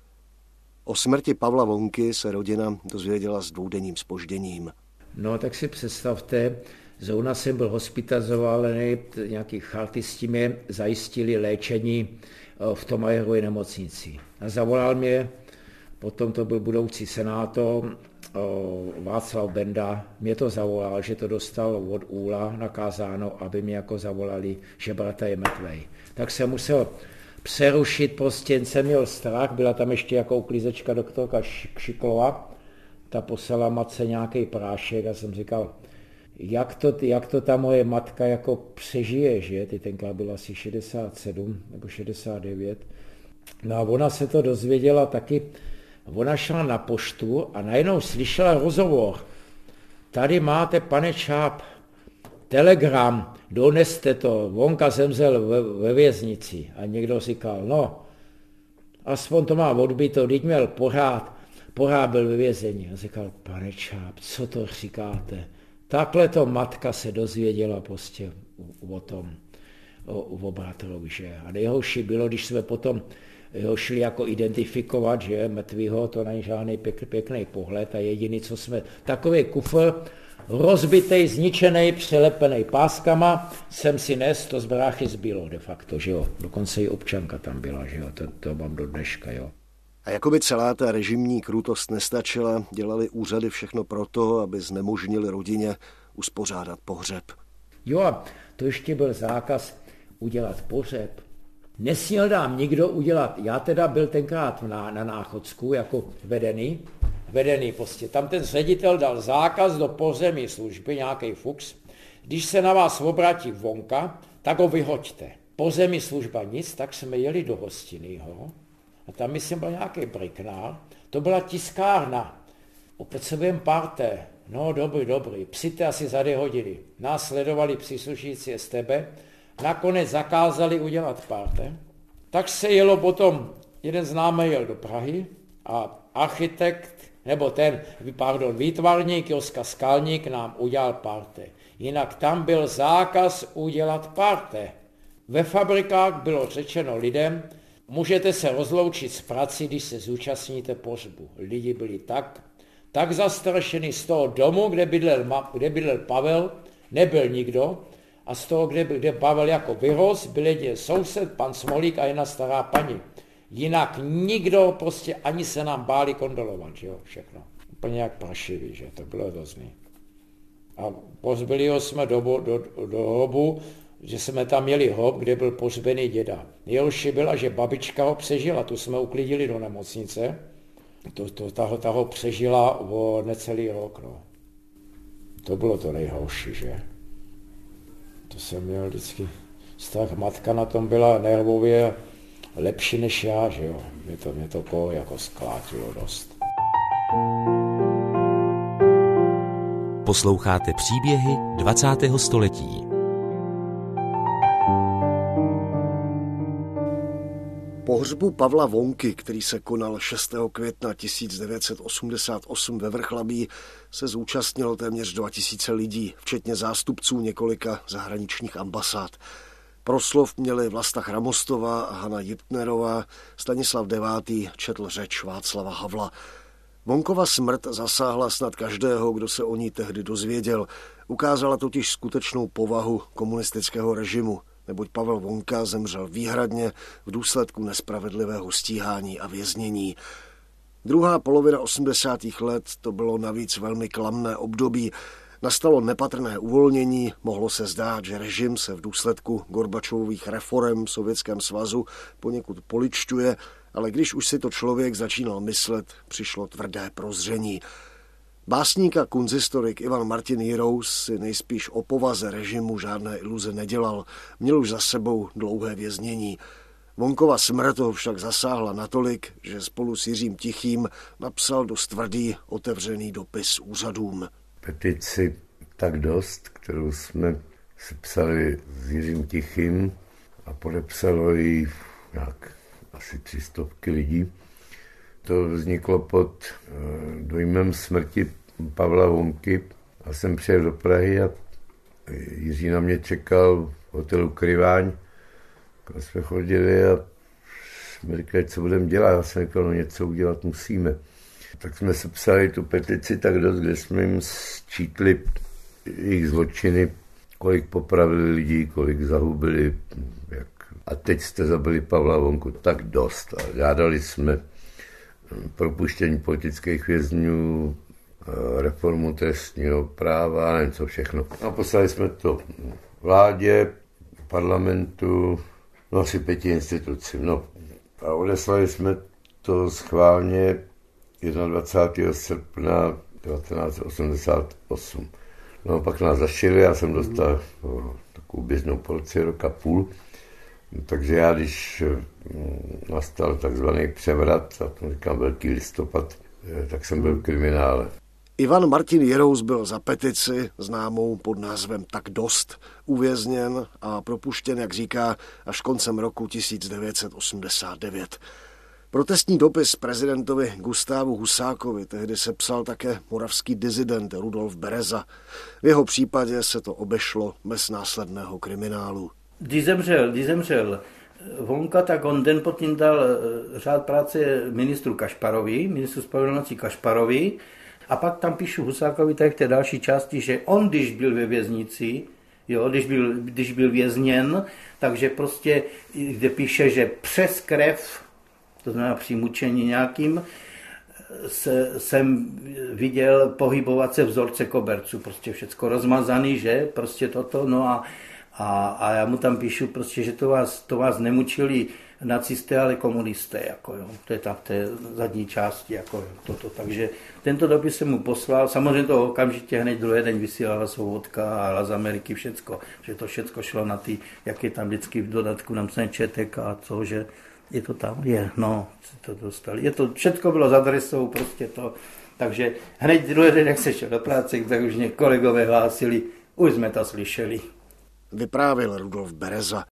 O smrti Pavla Vonky se rodina dozvěděla s dvoudenním zpožděním. No tak si představte, zrovna jsem byl hospitalizovaný, nějaký chartisti mě zajistili léčení v Tomajerově nemocnici. A zavolal mě, potom to byl budoucí senátor Václav Benda, mě to zavolal, že to dostal od Úla nakázáno, aby mě jako zavolali, že brata je mrtvej. Tak jsem musel přerušit, prostě jsem měl strach, byla tam ještě jako uklízečka doktorka Šiklova, ta poslala matce nějaký prášek a jsem říkal, jak to, jak to ta moje matka jako přežije, že? Ty tenkrát byla asi šedesát sedm nebo šedesát devět. No a ona se to dozvěděla taky, ona šla na poštu a najednou slyšela rozhovor. Tady máte, pane Čáp, telegram, doneste to, Vonka zemřel ve, ve věznici. A někdo říkal, no, aspoň to má odbyto, teď měl pořád, pořád byl ve vězení. A říkal, pane Čáp, co to říkáte? Takhle to matka se dozvěděla prostě o tom, o, o bratrovi, že? A nejhorší bylo, když jsme potom ho šli jako identifikovat, že mrtvýho, to není žádný pěk, pěkný pohled a jediný, co jsme, takový kufr, rozbitej, zničený, přelepený páskama, jsem si nes, to z bráchy zbylo de facto, že jo. Dokonce i občanka tam byla, že jo, to, to mám do dneška, jo. A jakoby celá ta režimní krutost nestačila, dělali úřady všechno proto, aby znemožnili rodině uspořádat pohřeb. Jo, a to ještě byl zákaz udělat pohřeb. Nesměl dám nikdo udělat, já teda byl tenkrát na, na Náchodsku jako vedený, vedený prostě. Tam ten ředitel dal zákaz do pohřební služby, nějaký fuks. Když se na vás obratí Vonka, tak ho vyhoďte. Pohřební služba nic, tak jsme jeli do Hostinného. A tam myslím byl nějaký briknál, to byla tiskárna, opět parte, no dobrý, dobrý, přijďte asi za dvě hodiny. Nás sledovali příslušníci S T B, nakonec zakázali udělat parte, tak se jelo potom, jeden známý jel do Prahy a architekt, nebo ten, pardon, výtvarník Joska Skalník nám udělal parte. Jinak tam byl zákaz udělat parte. Ve fabrikách bylo řečeno lidem, můžete se rozloučit s prací, když se zúčastníte pohřbu. Lidi byli tak, tak zastrašeni z toho domu, kde bydlel, kde bydlel Pavel, nebyl nikdo, a z toho, kde, kde Pavel jako vyrost, byl jedině soused, pan Smolík a jedna stará paní. Jinak nikdo, prostě ani se nám báli kondolovat, že jo, všechno. Úplně jak prašivý, že to bylo hrozný. A pozbyli ho jsme do, do, do hrobu, že jsme tam měli hrob, kde byl pohřbený děda. Nejhorší byla, že babička ho přežila, tu jsme uklidili do nemocnice, to, to, ta, ta ho přežila o necelý rok, no. To bylo to nejhorší, že? To jsem měl vždycky strach, matka na tom byla nervově lepší než já, že jo. Mě to, mě to koho jako sklátilo dost. Posloucháte příběhy dvacátého století. Pohřbu Pavla Vonky, který se konal šestého května tisíc devět set osmdesát osm ve Vrchlabí, se zúčastnilo téměř dva tisíce lidí, včetně zástupců několika zahraničních ambasád. Proslov měli Vlasta Chramostová a Hana Jitnerová, Stanislav devátý četl řeč Václava Havla. Vonkova smrt zasáhla snad každého, kdo se o ní tehdy dozvěděl. Ukázala totiž skutečnou povahu komunistického režimu, neboť Pavel Vonka zemřel výhradně v důsledku nespravedlivého stíhání a věznění. Druhá polovina osmdesátých let to bylo navíc velmi klamné období. Nastalo nepatrné uvolnění, mohlo se zdát, že režim se v důsledku Gorbačovových reforem v Sovětském svazu poněkud poličťuje, ale když už si to člověk začínal myslet, přišlo tvrdé prozření. Básník a kunsthistorik Ivan Martin Jirous si nejspíš o povaze režimu žádné iluze nedělal, měl už za sebou dlouhé věznění. Vonkova smrt ho však zasáhla natolik, že spolu s Jiřím Tichým napsal dost tvrdý otevřený dopis úřadům. Petici Tak dost, kterou jsme sepsali s Jiřím Tichým a podepsalo ji nějak asi tři stovky lidí. To vzniklo pod dojmem smrti Pavla Vonky a jsem přijel do Prahy a Jiří na mě čekal v hotelu Kryváň, kam jsme chodili a jsme říkali, co budeme dělat. Já jsem říkal, no něco udělat musíme. Tak jsme sepsali tu petici Tak dost, kde jsme jim sčítli jejich zločiny, kolik popravili lidí, kolik zahubili. Jak... A teď jste zabili Pavla Vonku, tak dost. A žádali jsme propuštění politických vězňů, reformu trestního práva, nevím co všechno. A poslali jsme to vládě, parlamentu, no asi pěti institucím. No. A odeslali jsme to schválně dvacátého prvního srpna devatenáct set osmdesát osm. No pak nás zašili, já jsem dostal o, takovou běžnou porci roka půl. Takže já, když nastal takzvaný převrat, a to říkám Velký listopad, tak jsem byl v kriminále. Ivan Martin Jirous byl za petici, známou pod názvem Tak dost, uvězněn a propuštěn, jak říká, až koncem roku tisíc devět set osmdesát devět. Protestní dopis prezidentovi Gustávu Husákovi tehdy sepsal také moravský disident Rudolf Bereza. V jeho případě se to obešlo bez následného kriminálu. Když zemřel, když zemřel Vonka, tak on den potom dal řád práce ministru Kašparovi, ministru spravedlnosti Kašparovi, a pak tam píšu Husákovi tak v té další části, že on, když byl ve věznici, jo, když byl, když byl vězněn, takže prostě, kde píše, že přes krev, to znamená při mučení nějakým, se, jsem viděl pohybovat se vzorce koberců, prostě všecko rozmazaný, že, prostě toto, no a A, a já mu tam píšu prostě, že to vás, to vás nemučili nacisté, ale komunisté, jako jo. To je tam v té zadní části, jako jo, toto. Takže tento dopis jsem mu poslal, samozřejmě to okamžitě hned druhý den vysílala Svobodka a Hlas Ameriky, všecko, že to všecko šlo na ty, jak je tam vždycky v dodatku napsané četek a co, že je to tam, je, no, to dostali. Je to, všecko bylo s adresou, prostě to, takže hned druhý den, jak se šel do práce, tak už mě kolegové hlásili, už jsme to slyšeli. Vyprávěl Rudolf Bereza.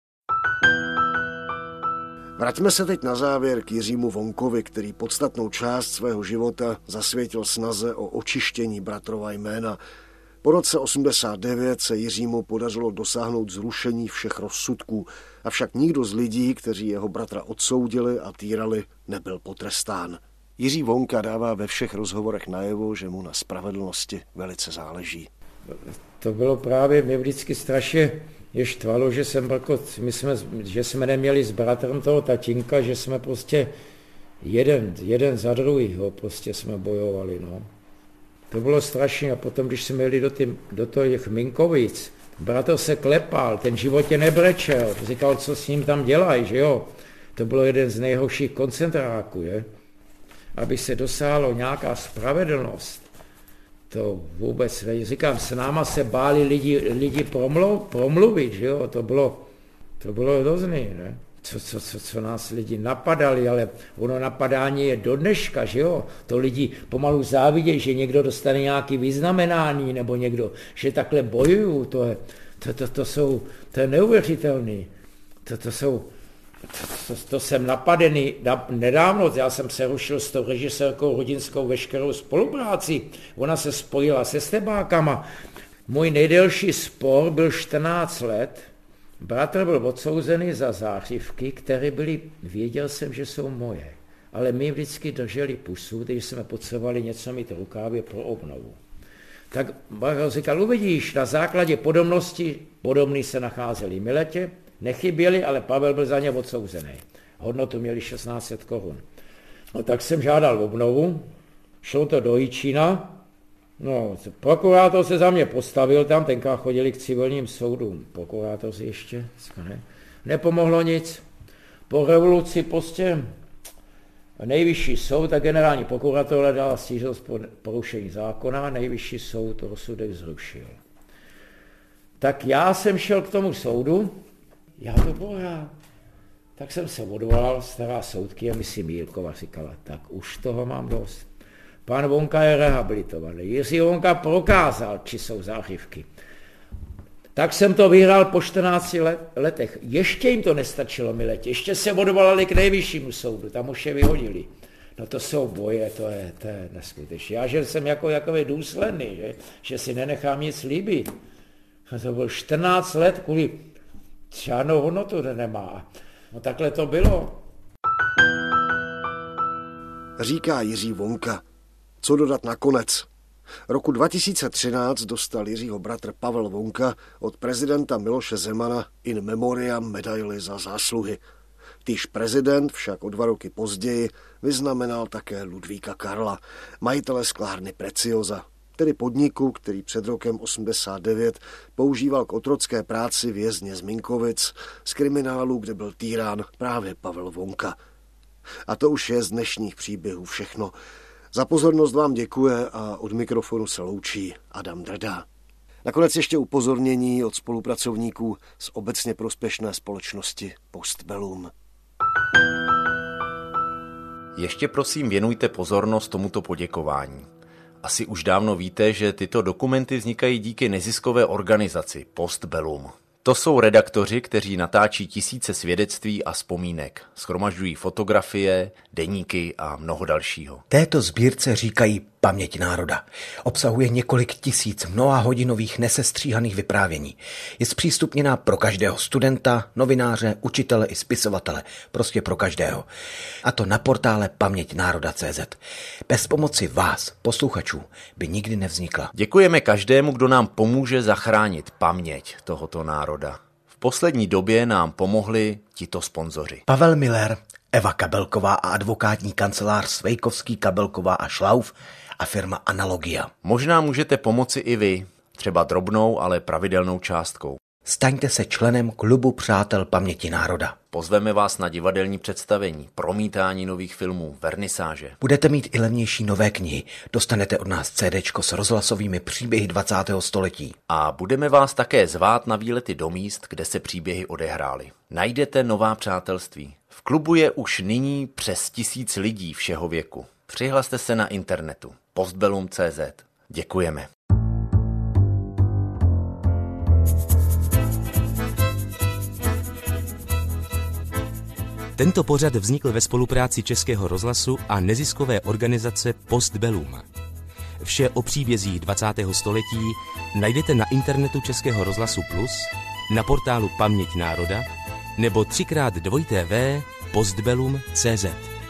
Vraťme se teď na závěr k Jiřímu Vonkovi, který podstatnou část svého života zasvětil snaze o očištění bratrova jména. Po roce osmdesát devět se Jiřímu podařilo dosáhnout zrušení všech rozsudků, avšak nikdo z lidí, kteří jeho bratra odsoudili a týrali, nebyl potrestán. Jiří Vonka dává ve všech rozhovorech najevo, že mu na spravedlnosti velice záleží. To bylo právě, mě vždycky strašně je štvalo, že jsem jako, my jsme, že jsme neměli s bratrem toho tatínka, že jsme prostě jeden, jeden za druhýho prostě jsme bojovali, no. To bylo strašné a potom, když jsme jeli do, tým, do těch Minkovic, bratr se klepal, ten životě nebrečel, říkal, co s ním tam dělají, že jo. To bylo jeden z nejhorších koncentráků, je. Aby se dosáhlo nějaká spravedlnost. To vůbec, říkám, s náma se báli lidi, lidi promlu, promluvit, že jo, to bylo, to bylo hrozný, ne? Co, co, co, co nás lidi napadali, ale ono napadání je do dneška, že jo, to lidi pomalu závidějí, že někdo dostane nějaký vyznamenání, nebo někdo, že takhle bojují, to je, to, to, to jsou, to je neuvěřitelný, to, to jsou, To, to jsem napadený nedávno, já jsem se rušil s tou režisérkou Rudinskou veškerou spolupráci. Ona se spojila se stebákama. Můj nejdelší spor byl čtrnáct let. Bratr byl odsouzený za zářivky, které byly, věděl jsem, že jsou moje. Ale my vždycky drželi pusu, když jsme potřebovali něco mít v rukávě pro obnovu. Tak bratr říkal, uvidíš, na základě podobnosti, podobný se nacházeli Miletě, nechyběli, ale Pavel byl za ně odsouzený. Hodnotu měli šestnáct set korun. No tak jsem žádal obnovu, šlo to do Jičína, no, prokurátor se za mě postavil tam, tenkrát chodili k civilním soudům, prokurátoři ještě, ne? Nepomohlo nic. Po revoluci prostě nejvyšší soud a generální prokurator dala stížnost po porušení zákona, nejvyšší soud rozsudek zrušil. Tak já jsem šel k tomu soudu, já to bohám. Tak jsem se odvolal, stará soudkyně, myslím Mírkova, říkala, tak už toho mám dost. Pan Vonka je rehabilitovaný. Jiří Vonka prokázal, či jsou zářivky. Tak jsem to vyhrál po čtrnácti let, letech. Ještě jim to nestačilo, Miletě. Ještě se odvolali k nejvyššímu soudu, tam už je vyhodili. No to jsou boje, to je, to je neskutečné. Já že jsem jako jakový důsledný, že, že si nenechám nic líbit. A to bylo čtrnáct let, kvůli žádnou hodnotu nemá. No takhle to bylo. Říká Jiří Vonka. Co dodat nakonec? Roku dva tisíce třináct dostal Jiřího bratr Pavel Vonka od prezidenta Miloše Zemana in memoriam medaili za zásluhy. Týž prezident však o dva roky později vyznamenal také Ludvíka Karla, majitele sklárny Preciosa, tedy podniku, který před rokem osmdesát devět používal k otrocké práci vězně z Minkovic, z kriminálu, kde byl týrán právě Pavel Vonka. A to už je z dnešních příběhů všechno. Za pozornost vám děkuje a od mikrofonu se loučí Adam Drda. Nakonec ještě upozornění od spolupracovníků z obecně prospěšné společnosti Postbellum. Ještě prosím věnujte pozornost tomuto poděkování. Asi už dávno víte, že tyto dokumenty vznikají díky neziskové organizaci Postbellum. To jsou redaktoři, kteří natáčí tisíce svědectví a vzpomínek, shromažďují fotografie, deníky a mnoho dalšího. Této sbírce říkají Paměť národa. Obsahuje několik tisíc mnohahodinových nesestříhaných vyprávění. Je zpřístupněná pro každého studenta, novináře, učitele i spisovatele. Prostě pro každého. A to na portále paměť národa tečka cé zet. Bez pomoci vás, posluchačů, by nikdy nevznikla. Děkujeme každému, kdo nám pomůže zachránit paměť tohoto národa. V poslední době nám pomohli tito sponzoři. Pavel Miller, Eva Kabelková a advokátní kancelář Svejkovský, Kabelková a Šlauf a firma Analogia. Možná můžete pomoci i vy, třeba drobnou, ale pravidelnou částkou. Staňte se členem klubu přátel paměti národa. Pozveme vás na divadelní představení, promítání nových filmů, vernisáže. Budete mít i levnější nové knihy. Dostanete od nás cédéčko s rozhlasovými příběhy dvacátého století. A budeme vás také zvát na výlety do míst, kde se příběhy odehrály. Najdete nová přátelství. V klubu je už nyní přes tisíc lidí všeho věku. Přihlaste se na internetu postbellum tečka cé zet. Děkujeme. Tento pořad vznikl ve spolupráci Českého rozhlasu a neziskové organizace Postbellum. Vše o příbězích dvacátého století najdete na internetu Českého rozhlasu Plus, na portálu Paměť národa nebo třikrát dvojité v postbellum tečka cé zet.